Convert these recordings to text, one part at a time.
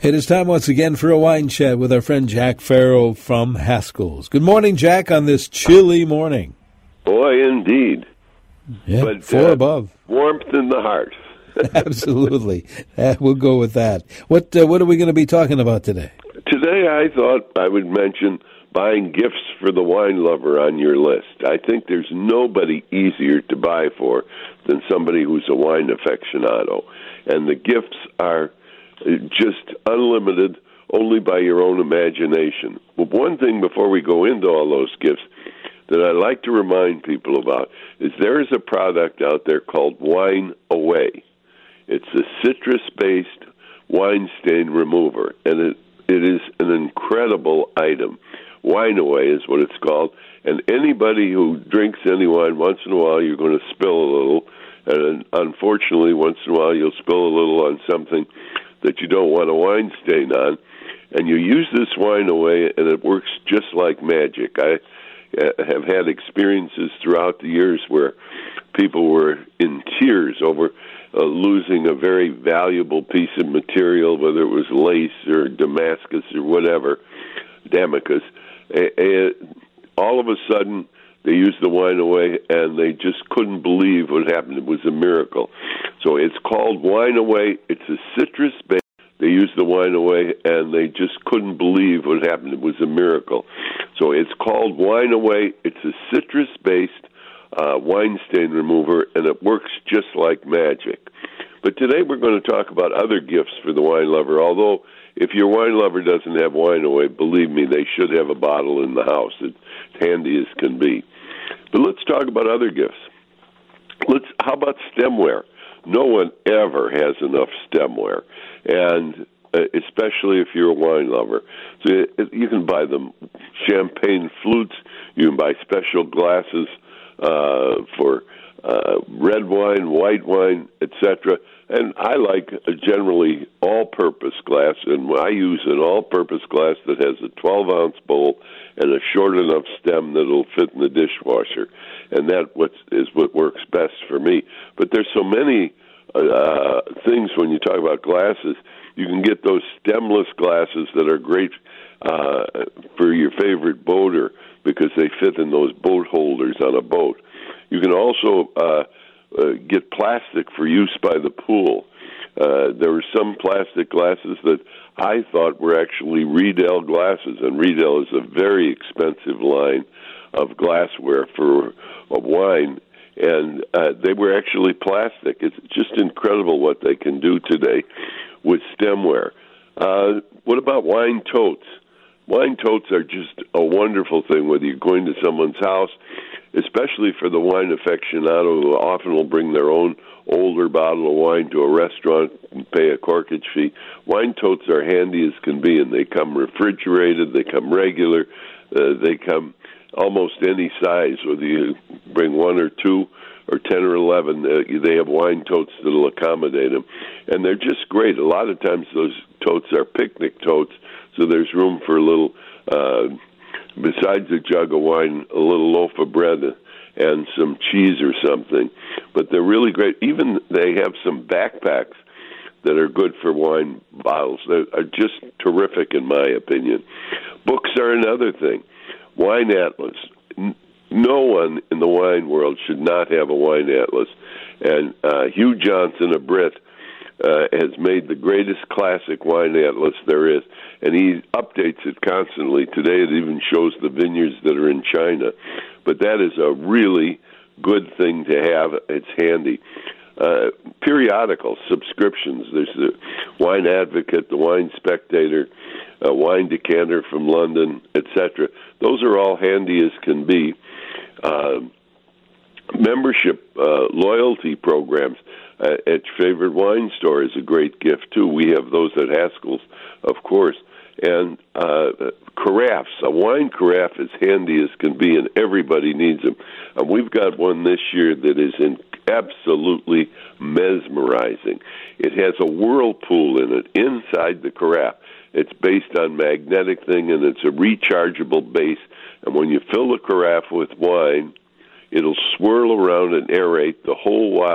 It is time once again for a wine chat with our friend Jack Farrell from Haskell's. Good morning, Jack, on this chilly morning. Boy, indeed. Yeah, but, 4 above. Warmth in the heart. Absolutely. We'll go with that. What are we going to be talking about today? Today I thought I would mention buying gifts for the wine lover on your list. I think there's nobody easier to buy for than somebody who's a wine aficionado. And the gifts are just unlimited, only by your own imagination. But one thing before we go into all those gifts that I like to remind people about is there is a product out there called Wine Away. It's a citrus-based wine stain remover, and it is an incredible item. Wine Away is what it's called, and anybody who drinks any wine, once in a while you're going to spill a little, and unfortunately once in a while you'll spill a little on something that you don't want a wine stain on, and you use this Wine Away, and it works just like magic. I have had experiences throughout the years where people were in tears over losing a very valuable piece of material, whether it was lace or Damascus or whatever, Damocus. All of a sudden, they used the Wine Away, and they just couldn't believe what happened. It was a miracle. So it's called Wine Away. It's a citrus-based. They used the Wine Away, and they just couldn't believe what happened. It was a miracle. So it's called Wine Away. It's a citrus-based wine stain remover, and it works just like magic. But today we're going to talk about other gifts for the wine lover, although if your wine lover doesn't have Wine Away, believe me, they should have a bottle in the house. It's handy as can be. But let's talk about other gifts. How about stemware? No one ever has enough stemware, and especially if you're a wine lover. So you can buy them champagne flutes. You can buy special glasses for red wine, white wine, etc. And I like a generally all-purpose glass, and I use an all-purpose glass that has a 12-ounce bowl and a short enough stem that will fit in the dishwasher. And that is what works best for me. But there's so many things when you talk about glasses. You can get those stemless glasses that are great for your favorite boater because they fit in those boat holders on a boat. You can also get plastic for use by the pool. There were some plastic glasses that I thought were actually Riedel glasses, and Riedel is a very expensive line of glassware for wine, and they were actually plastic. It's just incredible what they can do today with stemware. What about wine totes? Wine totes are just a wonderful thing, whether you're going to someone's house, especially for the wine aficionado who often will bring their own older bottle of wine to a restaurant and pay a corkage fee. Wine totes are handy as can be, and they come refrigerated, they come regular, they come almost any size, whether you bring 1 or 2 or 10 or 11, they have wine totes that will accommodate them. And they're just great. A lot of times those totes are picnic totes, so there's room for a little, besides a jug of wine, a little loaf of bread and some cheese or something. But they're really great. Even they have some backpacks that are good for wine bottles. They are just terrific in my opinion. Books are another thing. Wine atlas. No one in the wine world should not have a wine atlas. And Hugh Johnson, a Brit, has made the greatest classic wine atlas there is, and he updates it constantly. Today it even shows the vineyards that are in China. But that is a really good thing to have. It's handy. Periodical subscriptions. There's the Wine Advocate, the Wine Spectator, Wine Decanter from London, etc. Those are all handy as can be. Membership loyalty programs at your favorite wine store is a great gift, too. We have those at Haskell's, of course. And carafes. A wine carafe is handy as can be, and everybody needs them. And we've got one this year that is absolutely mesmerizing. It has a whirlpool in it inside the carafe. It's based on magnetic thing, and it's a rechargeable base. And when you fill the carafe with wine, it'll swirl around and aerate the whole while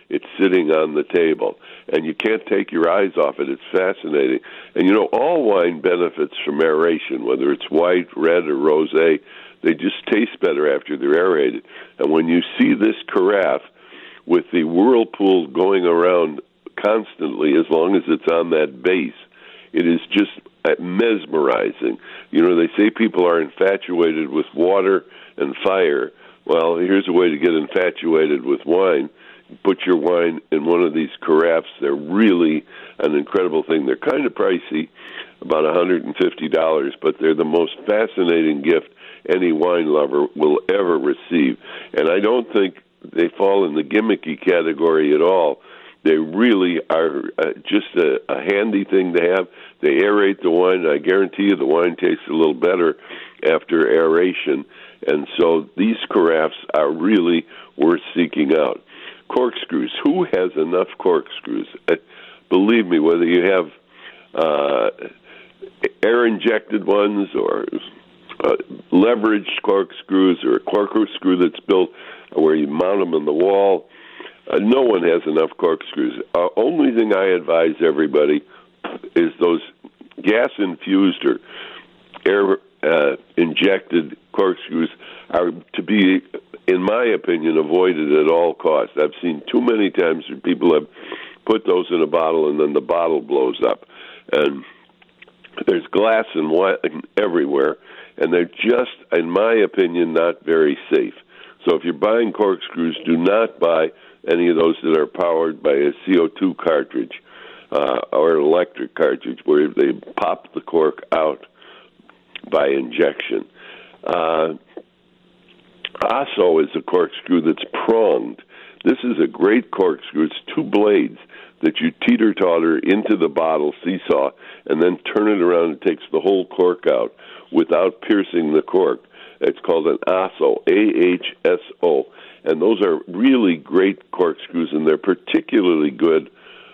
it's sitting on the table. And you can't take your eyes off it. It's fascinating. And, you know, all wine benefits from aeration, whether it's white, red, or rosé. They just taste better after they're aerated. And when you see this carafe with the whirlpool going around constantly, as long as it's on that base, it is just mesmerizing. You know, they say people are infatuated with water and fire. Well, here's a way to get infatuated with wine. Put your wine in one of these carafes. They're really an incredible thing. They're kind of pricey, about $150, but they're the most fascinating gift any wine lover will ever receive. And I don't think they fall in the gimmicky category at all. They really are just a handy thing to have. They aerate the wine. I guarantee you the wine tastes a little better after aeration. And so these carafes are really worth seeking out. Corkscrews. Who has enough corkscrews? Believe me, whether you have air-injected ones or leveraged corkscrews or a corkscrew that's built where you mount them on the wall, no one has enough corkscrews. Only thing I advise everybody is those gas-infused or air-injected corkscrews are to be, in my opinion, avoided at all costs. I've seen too many times where people have put those in a bottle and then the bottle blows up. And there's glass and wine everywhere, and they're just, in my opinion, not very safe. So if you're buying corkscrews, do not buy any of those that are powered by a CO2 cartridge or an electric cartridge where they pop the cork out by injection. Asso is a corkscrew that's pronged. This is a great corkscrew. It's two blades that you teeter-totter into the bottle, seesaw, and then turn it around and takes the whole cork out without piercing the cork. It's called an Asso, A-H-S-O. And those are really great corkscrews, and they're particularly good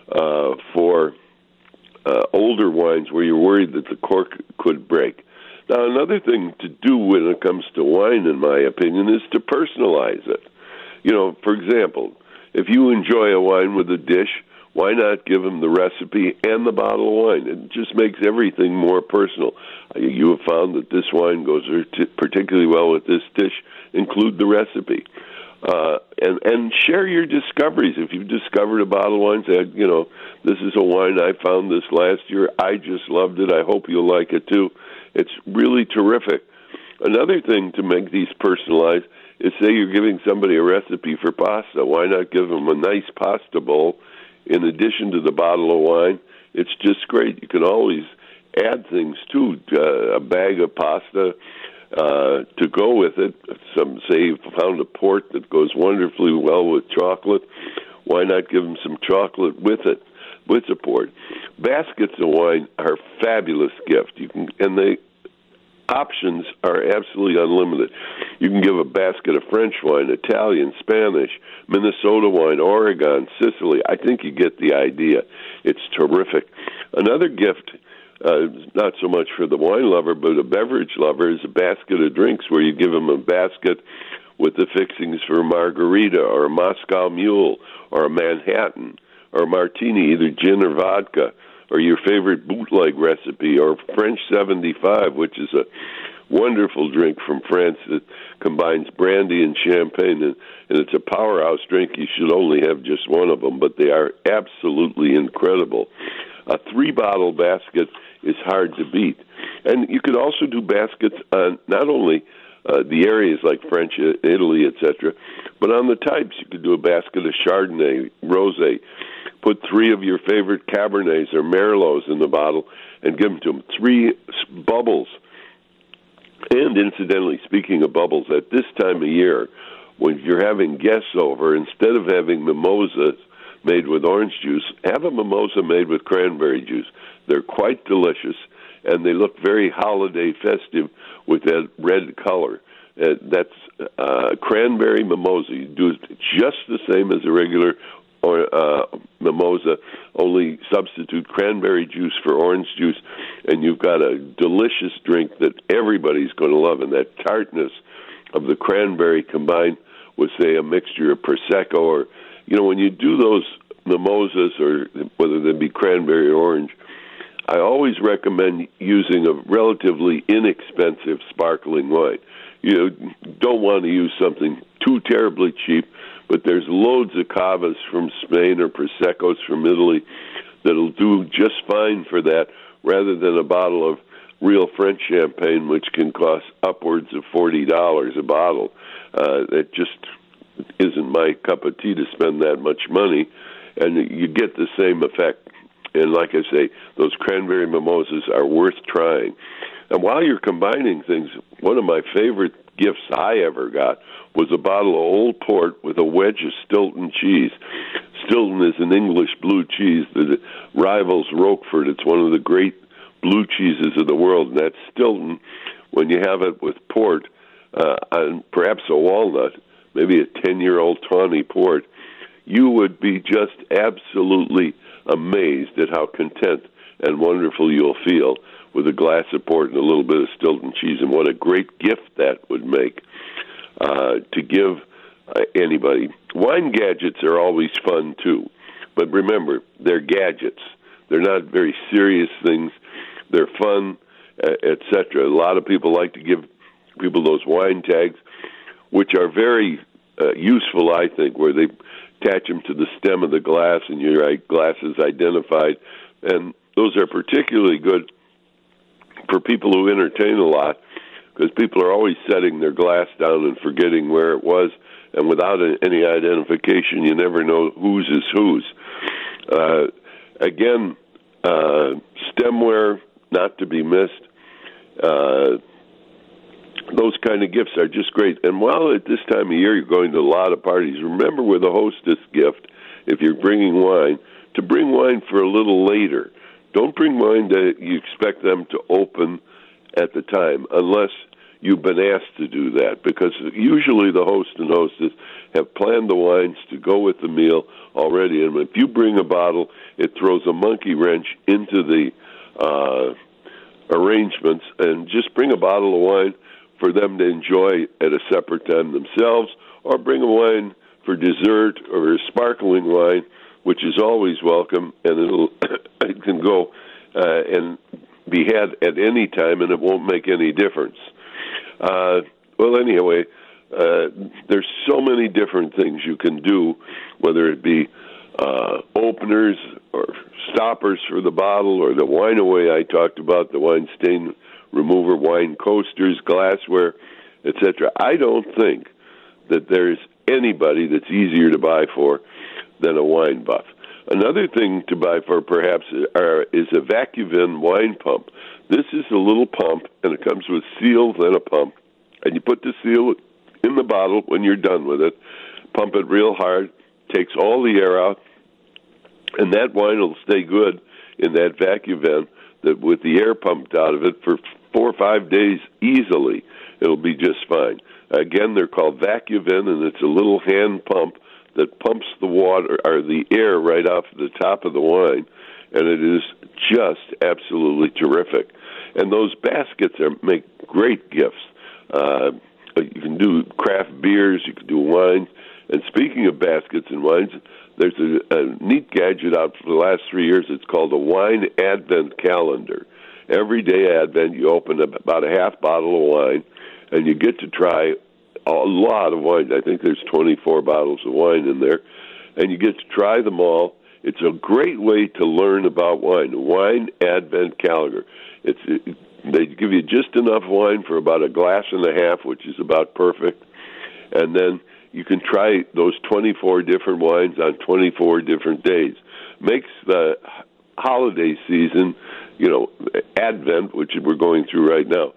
for older wines where you're worried that the cork could break. Now, another thing to do when it comes to wine, in my opinion, is to personalize it. You know, for example, if you enjoy a wine with a dish, why not give them the recipe and the bottle of wine? It just makes everything more personal. You have found that this wine goes particularly well with this dish. Include the recipe. And share your discoveries. If you've discovered a bottle of wine, say, you know, this is a wine I found this last year. I just loved it. I hope you'll like it too. It's really terrific. Another thing to make these personalized is, say you're giving somebody a recipe for pasta. Why not give them a nice pasta bowl in addition to the bottle of wine? It's just great. You can always add things too, a bag of pasta to go with it. Some say you found a port that goes wonderfully well with chocolate. Why not give them some chocolate with it, with the port? Baskets of wine are a fabulous gift. You can, and the options are absolutely unlimited. You can give a basket of French wine, Italian, Spanish, Minnesota wine, Oregon, Sicily. I think you get the idea. It's terrific. Another gift, not so much for the wine lover, but a beverage lover, is a basket of drinks where you give them a basket with the fixings for a margarita or a Moscow Mule or a Manhattan or a martini, either gin or vodka, or your favorite bootleg recipe, or French 75, which is a wonderful drink from France that combines brandy and champagne, and it's a powerhouse drink. You should only have just one of them, but they are absolutely incredible. A 3-bottle basket is hard to beat. And you could also do baskets on not only the areas like French, Italy, etc., but on the types. You could do a basket of Chardonnay, Rosé. Put 3 of your favorite Cabernets or Merlots in the bottle and give them to them. 3 bubbles. And incidentally, speaking of bubbles, at this time of year, when you're having guests over, instead of having mimosas made with orange juice, have a mimosa made with cranberry juice. They're quite delicious, and they look very holiday festive with that red color. That's cranberry mimosa. You do it just the same as a regular mimosa, only substitute cranberry juice for orange juice, and you've got a delicious drink that everybody's going to love. And that tartness of the cranberry combined with, say, a mixture of Prosecco or when you do those mimosas, or whether they be cranberry or orange, I always recommend using a relatively inexpensive sparkling wine. You don't want to use something too terribly cheap, but there's loads of cavas from Spain or Prosecco's from Italy that'll do just fine for that, rather than a bottle of real French champagne, which can cost upwards of $40 a bottle. That just isn't my cup of tea to spend that much money, and you get the same effect. And like I say, those cranberry mimosas are worth trying. And while you're combining things, one of my favorite gifts I ever got was a bottle of Old Port with a wedge of Stilton cheese. Stilton is an English blue cheese that rivals Roquefort. It's one of the great blue cheeses of the world, and that's Stilton. When you have it with port, and perhaps a walnut, maybe a 10-year-old tawny port, you would be just absolutely amazed at how content and wonderful you'll feel with a glass of port and a little bit of Stilton cheese, and what a great gift that would make to give anybody. Wine gadgets are always fun, too. But remember, they're gadgets. They're not very serious things. They're fun, etc. A lot of people like to give people those wine tags, which are very useful, I think, where they attach them to the stem of the glass and your glass is identified. And those are particularly good for people who entertain a lot, because people are always setting their glass down and forgetting where it was, and without any identification, you never know whose is whose. Again, stemware, not to be missed. Those kind of gifts are just great. And while at this time of year you're going to a lot of parties, remember with a hostess gift, if you're bringing wine, to bring wine for a little later. Don't bring wine that you expect them to open at the time, unless you've been asked to do that, because usually the host and hostess have planned the wines to go with the meal already, and if you bring a bottle, it throws a monkey wrench into the arrangements, and just bring a bottle of wine for them to enjoy at a separate time themselves, or bring a wine for dessert or a sparkling wine, which is always welcome, and it can go and be had at any time, and it won't make any difference. Well, anyway, there's so many different things you can do, whether it be openers or stoppers for the bottle, or the wine away I talked about, the wine stain remover, wine coasters, glassware, etc. I don't think that there's anybody that's easier to buy for than a wine buff. Another thing to buy for, perhaps, is a VacuVin wine pump. This is a little pump, and it comes with seals and a pump. And you put the seal in the bottle when you're done with it, pump it real hard, takes all the air out, and that wine will stay good in that VacuVin, that with the air pumped out of it for 4 or 5 days easily, it'll be just fine. Again, they're called VacuVin, and it's a little hand pump that pumps the water or the air right off the top of the wine, and it is just absolutely terrific. And those baskets make great gifts. You can do craft beers, you can do wines. And speaking of baskets and wines, there's a neat gadget out for the last 3 years. It's called a wine advent calendar. Every day Advent, you open about a half bottle of wine, and you get to try a lot of wine. I think there's 24 bottles of wine in there, and you get to try them all. It's a great way to learn about wine. Wine Advent Calendar. They give you just enough wine for about a glass and a half, which is about perfect, and then you can try those 24 different wines on 24 different days. Makes the holiday season, Advent, which we're going through right now,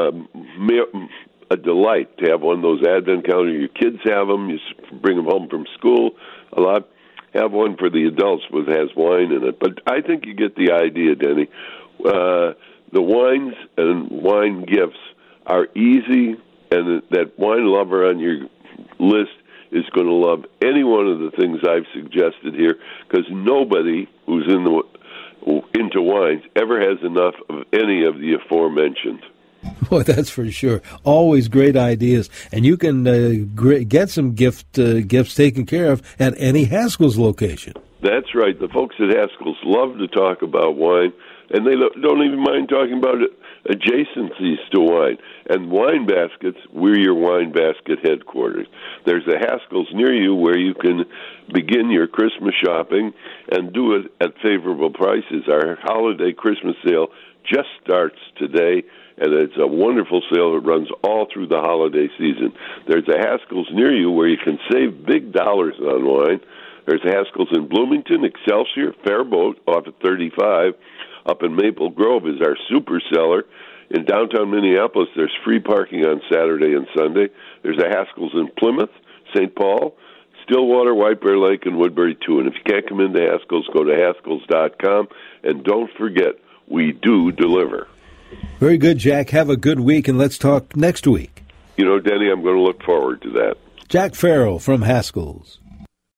a delight to have one of those Advent calendars. Your kids have them. You bring them home from school a lot. Have one for the adults that has wine in it. But I think you get the idea, Denny. The wines and wine gifts are easy, and that wine lover on your list is going to love any one of the things I've suggested here, because nobody who's into wines ever has enough of any of the aforementioned. Boy, that's for sure. Always great ideas. And you can get some gifts taken care of at any Haskell's location. That's right. The folks at Haskell's love to talk about wine, and they don't even mind talking about adjacencies to wine. And Wine Baskets, we're your Wine Basket headquarters. There's a Haskell's near you where you can begin your Christmas shopping and do it at favorable prices. Our holiday Christmas sale just starts today, and it's a wonderful sale that runs all through the holiday season. There's a Haskell's near you where you can save big dollars on wine. There's a Haskell's in Bloomington, Excelsior, Faribault off at 35. Up in Maple Grove is our super seller. In downtown Minneapolis, there's free parking on Saturday and Sunday. There's a Haskell's in Plymouth, St. Paul, Stillwater, White Bear Lake, and Woodbury, too. And if you can't come into Haskell's, go to Haskells.com. And don't forget, we do deliver. Very good, Jack. Have a good week, and let's talk next week. You know, Denny, I'm going to look forward to that. Jack Farrell from Haskell's.